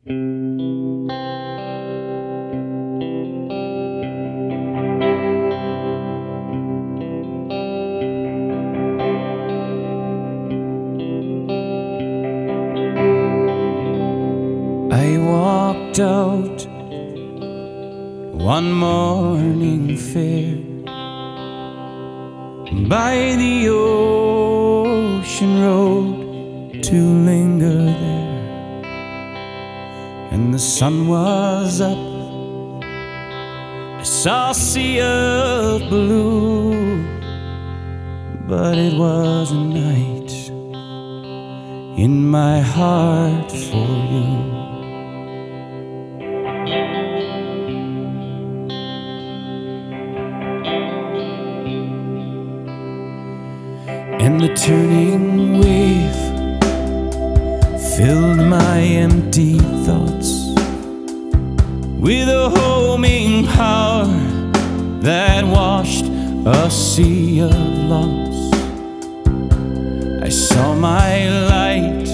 I walked out one morning fair by the ocean road to linger there, and the sun was up. I saw a sea of blue, but it was a night in my heart for you. And the turning wave filled my empty thoughts with a homing power that washed a sea of loss. I saw my light,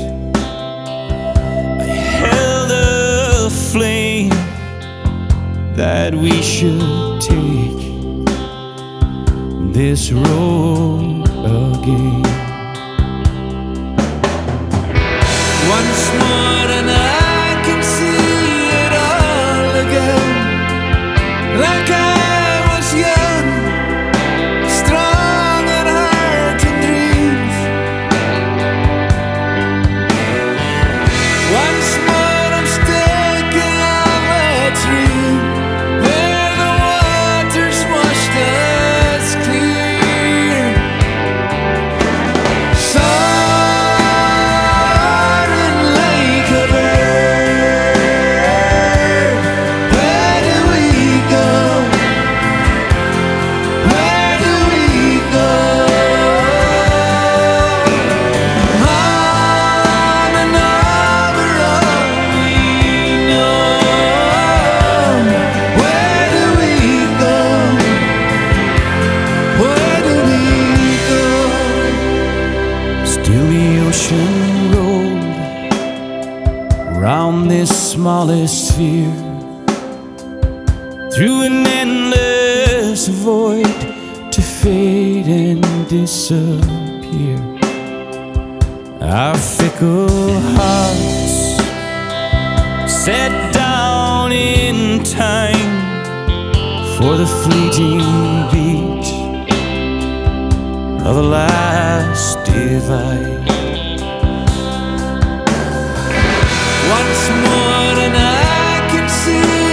I held a flame that we should take this road again. Once more and I can see it all again, like I was young, strong at heart and dreams. Once more I'm staking on that tree where the waters washed us clear. Soaring like a bird, where do we go? Where do we go? On and over all we know. Where do we go? Where do we go? Still the ocean rolled round this smallest sphere, through an endless void to fade and disappear. Our fickle hearts set down in time for the fleeting beat of the last divide. Once more and I can see